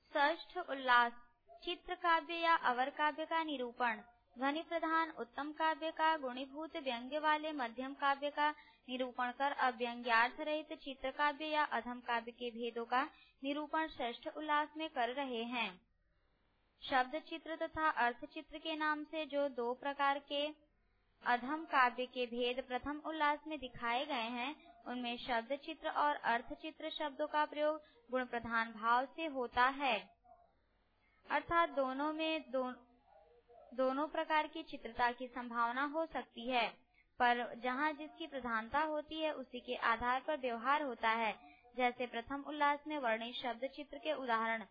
षष्ठ उल्लास चित्र काव्य या अवर काव्य का निरूपण। ध्वनि प्रधान उत्तम काव्य का गुणीभूत व्यंग्य वाले मध्यम काव्य का निरूपण कर अव्यंग्यार्थ रहित चित्र काव्य या अधम काव्य के भेदों का निरूपण षष्ठ उल्लास में कर रहे हैं। शब्द चित्र तथा अर्थ चित्र के नाम से जो दो प्रकार के अधम काव्य के भेद प्रथम उल्लास में दिखाए गए हैं, उनमें शब्द चित्र और अर्थ चित्र शब्दों का प्रयोग गुण प्रधान भाव से होता है, अर्थात दोनों में दोनों प्रकार की चित्रता की संभावना हो सकती है, पर जहाँ जिसकी प्रधानता होती है उसी के आधार पर व्यवहार होता है। जैसे प्रथम उल्लास में वर्णित शब्द चित्र के उदाहरण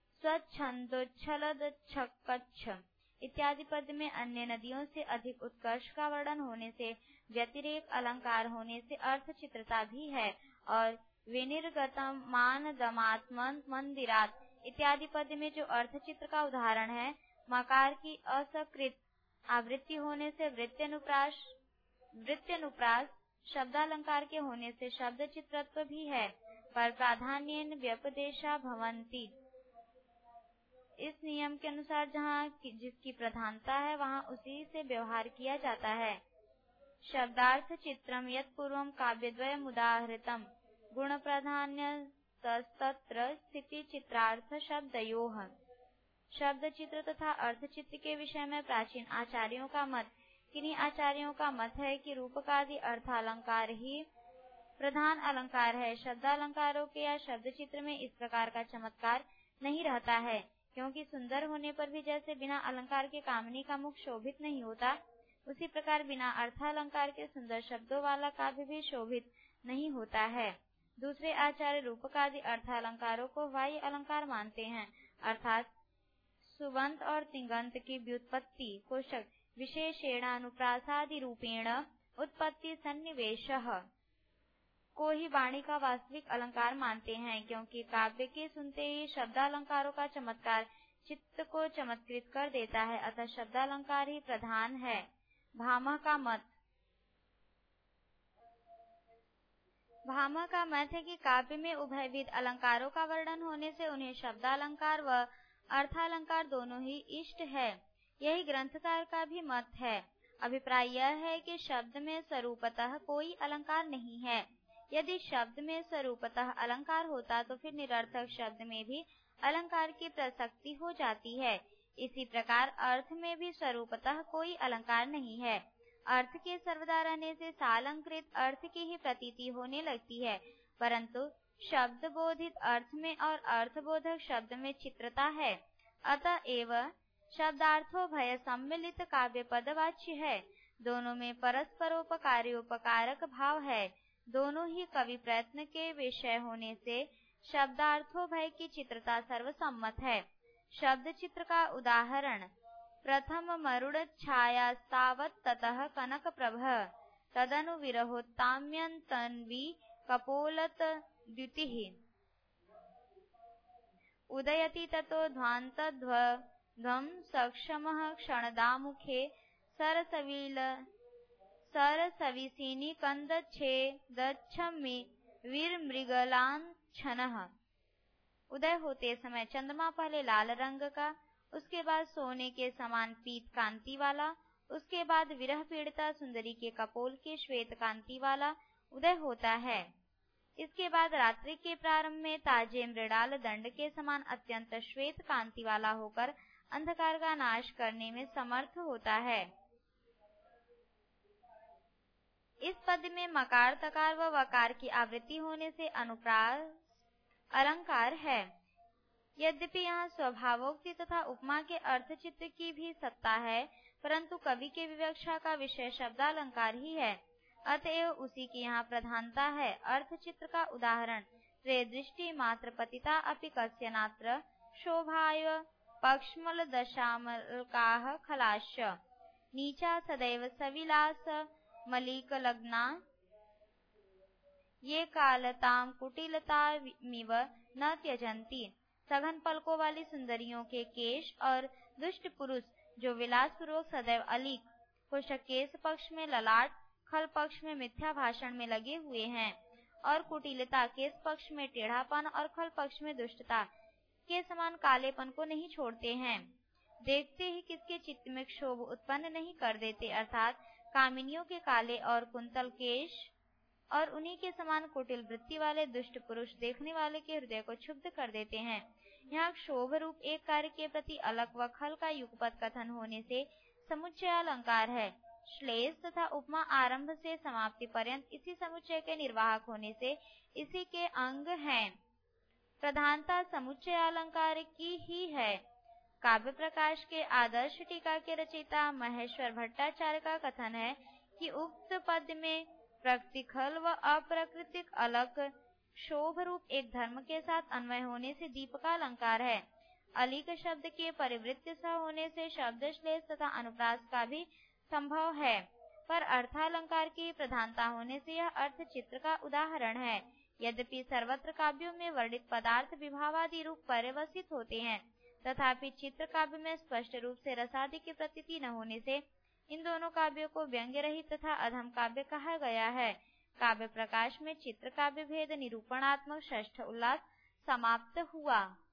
स्वच्छंदोच्छलदच्छकच्छ इत्यादि पद में अन्य नदियों से अधिक उत्कर्ष का वर्णन होने से व्यतिरेक अलंकार होने से अर्थ चित्रता भी है, और विनिर्गतम मानदमात्मन मंदिरात इत्यादि पद में जो अर्थ चित्र का उदाहरण है, मकार की असकृत आवृत्ति होने से वृत्त्यनुप्रास शब्दालंकार के होने से शब्द चित्रत्व भी है, पर प्राधान्येन व्यपदेशा भवन्ति। इस नियम के अनुसार जहाँ जिसकी प्रधानता है वहाँ उसी से व्यवहार किया जाता है। शब्दार्थ चित्रम यत् पूर्वम काव्यद्वयम् उदाहृतम् गुण प्राधान्य तत्र स्थिति चित्रार्थ शब्दयोः। शब्द चित्र तथा अर्थ चित्र के विषय में प्राचीन आचार्यों का मत, किन्हीं आचार्यों का मत है कि रूपकादि अर्थालंकार ही प्रधान अलंकार है। शब्दालंकारों के या शब्द चित्र में इस प्रकार का चमत्कार नहीं रहता है, क्योंकि सुंदर होने पर भी जैसे बिना अलंकार के कामिनी का मुख शोभित नहीं होता, उसी प्रकार बिना अर्थालंकार के सुंदर शब्दों वाला काव्य भी शोभित नहीं होता है। दूसरे आचार्य रूपकादि अर्थालंकारों को वाह्य अलंकार मानते हैं, अर्थात सुबंत और तिङंत की व्युत्पत्ति कोशक विशेषेणानुप्रासादि रूपेण उत्पत्ति सन्निवेशः को ही वाणी का वास्तविक अलंकार मानते हैं, क्योंकि काव्य के सुनते ही शब्दालंकारों का चमत्कार चित्त को चमत्कृत कर देता है, अतः शब्दालंकार ही प्रधान है। भामह का मत है कि काव्य में उभयविध अलंकारों का वर्णन होने से उन्हें शब्दालंकार व अर्थालंकार दोनों ही इष्ट है। यही ग्रंथकार का भी मत है। अभिप्राय यह है कि शब्द में स्वरूपतः कोई अलंकार नहीं है। यदि शब्द में स्वरूपतः अलंकार होता तो फिर निरर्थक शब्द में भी अलंकार की प्रसक्ति हो जाती है। इसी प्रकार अर्थ में भी स्वरूपतः कोई अलंकार नहीं है। अर्थ के सर्वदा रहने से सालंकृत अर्थ की ही प्रतीति होने लगती है, परंतु शब्द बोधित अर्थ में और अर्थबोधक शब्द में चित्रता है। अतएव शब्दार्थो भय सम्मिलित काव्य पदवाच्य है। दोनों में परस्परोपकारोपकारक भाव है। दोनों ही कवि प्रयत्न के विषय होने से शब्दार्थो भय की चित्रता सर्वसम्मत है। शब्द चित्र का उदाहरण प्रथम मरुड़ छायास्तावत् ततः कनक प्रभ तदनु विरहोत्ताम्यन्तन्वी कपोलत द्युतिः उदयति ततो ध्वान्तध्वं सक्षमः क्षणदामुखे सरसविसीनि कंदच्छेदच्छमि वीरमृगलांछनः। उदय होते समय चंद्रमा पहले लाल रंग का, उसके बाद सोने के समान पीत कांति वाला, उसके बाद विरह पीड़िता सुंदरी के कपोल के श्वेत कांति वाला उदय होता है। इसके बाद रात्रि के प्रारंभ में ताजे मृणाल दंड के समान अत्यंत श्वेत कांति वाला होकर अंधकार का नाश करने में समर्थ होता है। इस पद में मकार तकार व वकार की आवृत्ति होने से अनुप्रास अलंकार है। यद्यपि यहाँ स्वभावोक्ति तथा उपमा के अर्थ चित्र की भी सत्ता है, परंतु कवि के विवक्षा का विषय शब्दालंकार ही है, अतएव उसी की यहाँ प्रधानता है। अर्थ चित्र का उदाहरण रे दृष्टि मात्र पतिता अपि कस्य नात्र शोभाय पक्ष्मल दशामलकाः खलाश्च नीचा सदैव सविलास मलिक लग्ना ये कालताम कुटिलतामिव न त्यजन्ति। सघन पलकों वाली सुंदरियों के केश और दुष्ट पुरुष जो विलास पूर्वक सदैव अलीक कोशक केश पक्ष में ललाट, खल पक्ष में मिथ्या भाषण में लगे हुए हैं, और कुटिलता केश पक्ष में टेढ़ापन और खल पक्ष में दुष्टता के समान कालेपन को नहीं छोड़ते हैं, देखते ही किसके चित्त में क्षोभ उत्पन्न नहीं कर देते, अर्थात कामिनियों के काले और कुंतल केश और उन्हीं के समान कुटिल वृत्ति वाले दुष्ट पुरुष देखने वाले के हृदय को क्षुब्ध कर देते हैं। यहाँ क्षोभ रूप एक कार्य के प्रति अलग व खल का युगपत कथन होने से समुच्चय अलंकार है। श्लेष तथा उपमा आरंभ से समाप्ति पर्यंत इसी समुच्चय के निर्वाहक होने से इसी के अंग हैं। प्रधानता समुच्चय अलंकार की ही है। काव्य प्रकाश के आदर्श टीका के रचयिता महेश्वर भट्टाचार्य का कथन है कि उक्त पद में प्रकृतिखल व अप्राकृतिक अलग क्षोभ रूप एक धर्म के साथ अन्वय होने से दीप का अलंकार है। अलिक शब्द के परिवृत्ति सह होने से शब्द श्लेष तथा अनुप्रास का भी संभव है, पर अर्थालंकार की प्रधानता होने से यह अर्थ चित्र का उदाहरण है। यद्यपि सर्वत्र काव्यों में वर्णित पदार्थ विभावादि रूप पर्यवसित होते हैं, तथापि चित्र काव्य में स्पष्ट रूप से रसादि की प्रतीति न होने से इन दोनों काव्यों को व्यंग्य रहित तथा अधम काव्य कहा गया है। काव्य प्रकाश में चित्र काव्य भेद निरूपणात्मक षष्ठ उल्लास समाप्त हुआ।